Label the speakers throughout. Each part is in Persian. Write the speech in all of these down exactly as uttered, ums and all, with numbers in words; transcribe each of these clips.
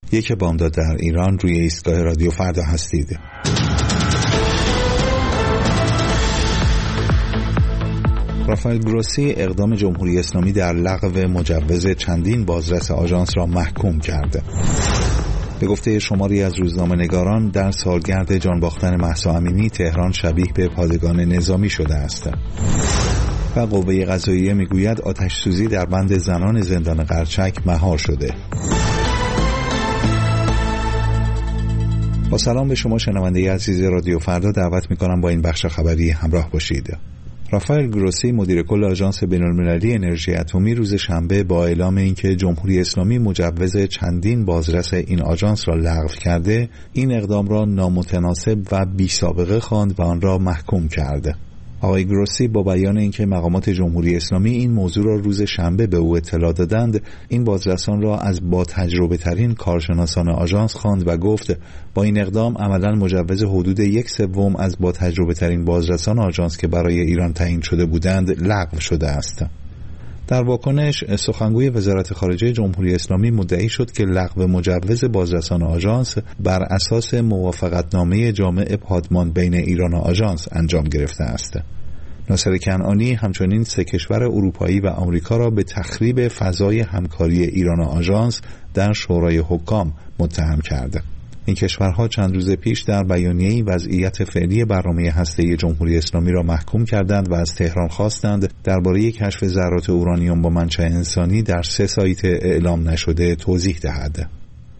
Speaker 1: یک بامداد در ایران، روی ایستگاه رادیو فردا هستید. رافائل گروسی اقدام جمهوری اسلامی در لغو مجوز چندین بازرس آژانس را محکوم کرده. به گفته شماری از روزنامه‌نگاران، در سالگرد جان باختن مهسا امینی تهران شبیه به پادگان نظامی شده است. و قوه قضاییه میگوید آتش سوزی در بند زنان زندان قرچک مهار شده. با سلام به شما شنونده عزیز رادیو فردا، دعوت میکنم با این بخش خبری همراه باشید. رافائل گروسی، مدیر کل آژانس بین‌المللی انرژی اتمی، روز شنبه با اعلام اینکه جمهوری اسلامی مجوز چندین بازرس این آژانس را لغو کرده، این اقدام را نامتناسب و بی‌سابقه خواند و آن را محکوم کرد. آقای گروسی با بیان اینکه مقامات جمهوری اسلامی این موضوع را روز شنبه به او اطلاع دادند، این بازرسان را از با تجربه ترین کارشناسان آژانس خواند و گفت با این اقدام عملاً مجوز حدود یک سوم از با تجربه ترین بازرسان آژانس که برای ایران تعیین شده بودند لغو شده است. در واکنش، سخنگوی وزارت خارجه جمهوری اسلامی مدعی شد که لغو مجوز بازرسان آژانس بر اساس موافقتنامه جامع پادمان بین ایران و آژانس انجام گرفته است. ناصر کنعانی همچنین سه کشور اروپایی و آمریکا را به تخریب فضای همکاری ایران و آژانس در شورای حکام متهم کرده. این کشورها چند روز پیش در بیانیه‌ای وضعیت فعلی برنامه هسته‌ای جمهوری اسلامی را محکوم کردند و از تهران خواستند درباره کشف ذرات اورانیوم با منشأ انسانی در سه سایت اعلام نشده توضیح دهد.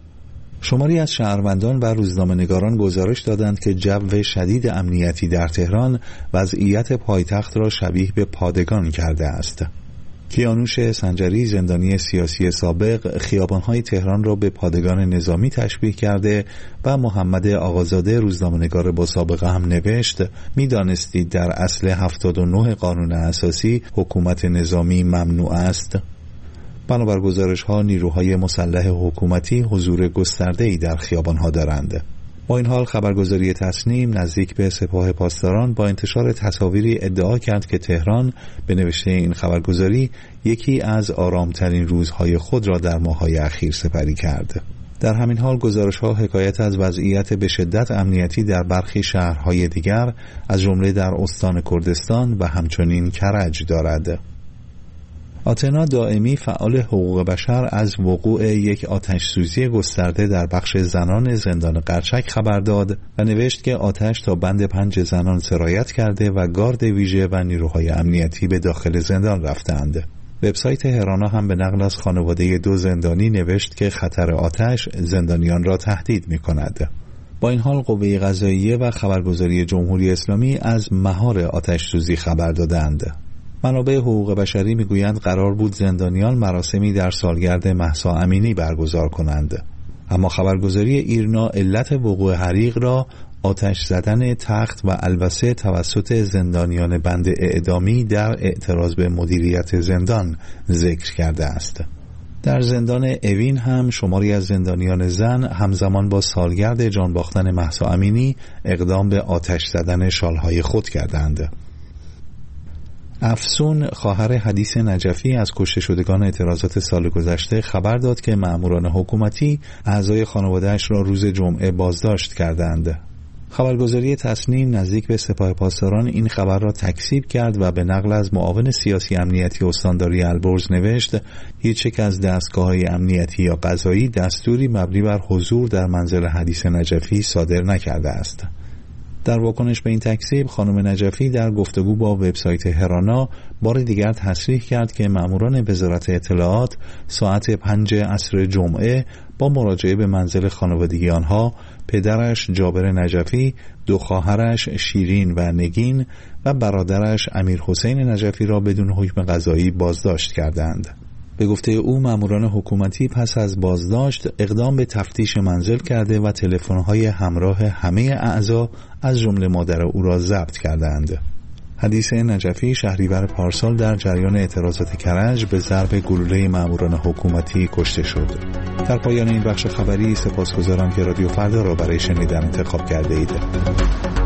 Speaker 1: شماری از شهروندان و روزنامه‌نگاران گزارش دادند که جو شدید امنیتی در تهران وضعیت پایتخت را شبیه به پادگان کرده است. کیانوش سنجری، زندانی سیاسی سابق، خیابان‌های تهران را به پادگان نظامی تشبیه کرده و محمد آقازاده، روزنامه‌نگار با سابقه هم نوشت می‌دانستید در اصل هفتاد و نه قانون اساسی حکومت نظامی ممنوع است؟ بنابر گزارش‌ها نیروهای مسلح حکومتی حضور گسترده‌ای در خیابان‌ها دارند. با این حال خبرگزاری تصنیم نزدیک به سپاه پاسداران با انتشار تصاویری ادعا کرد که تهران، به نوشته این خبرگزاری، یکی از آرامترین روزهای خود را در ماه‌های اخیر سپری کرد. در همین حال گزارش‌ها حکایت از وضعیت به شدت امنیتی در برخی شهرهای دیگر از جمله در استان کردستان و همچنین کرج دارد. آتنا دائمی، فعال حقوق بشر، از وقوع یک آتش سوزی گسترده در بخش زنان زندان قرچک خبر داد و نوشت که آتش تا بند پنج زنان سرایت کرده و گارد ویژه و نیروهای امنیتی به داخل زندان رفتند. وبسایت هرانا هم به نقل از خانواده دو زندانی نوشت که خطر آتش زندانیان را تهدید می کند. با این حال قوه قضاییه و خبرگزاری جمهوری اسلامی از مهار آتش سوزی خبر دادند. منابع حقوق بشری میگویند قرار بود زندانیان مراسمی در سالگرد مهسا امینی برگزار کنند، اما خبرگزاری ایرنا علت وقوع حریق را آتش زدن تخت و البسه توسط زندانیان بند اعدامی در اعتراض به مدیریت زندان ذکر کرده است. در زندان اوین هم شماری از زندانیان زن همزمان با سالگرد جان باختن مهسا امینی اقدام به آتش زدن شالهای خود کردند. افسون، خواهر حدیث نجفی، از کشته شدگان اعتراضات سال گذشته خبر داد که مأموران حکومتی اعضای خانواده‌اش را روز جمعه بازداشت کردند. خبرگزاری تصنیم نزدیک به سپاه پاسداران این خبر را تکذیب کرد و به نقل از معاون سیاسی امنیتی استانداری البرز نوشت هیچ یک از دستگاه‌های امنیتی یا قضایی دستوری مبنی بر حضور در منزل حدیث نجفی صادر نکرده است. در واکنش به این تکذیب، خانم نجفی در گفتگو با وبسایت هرانا بار دیگر تصریح کرد که مأموران وزارت اطلاعات ساعت پنج عصر جمعه با مراجعه به منزل خانوادگی آنها، پدرش جابر نجفی، دو خواهرش شیرین و نگین و برادرش امیر حسین نجفی را بدون حکم قضایی بازداشت کردند. به گفته او مأموران حکومتی پس از بازداشت اقدام به تفتیش منزل کرده و تلفن‌های همراه همه اعضا از جمله مادر او را ضبط کردند. حدیث نجفی شهریور پارسال در جریان اعتراضات کرج به ضرب گلوله مأموران حکومتی کشته شد. در پایان این بخش خبری سپاسگزارم که رادیو فردا را برای شنیدن انتخاب کرده اید.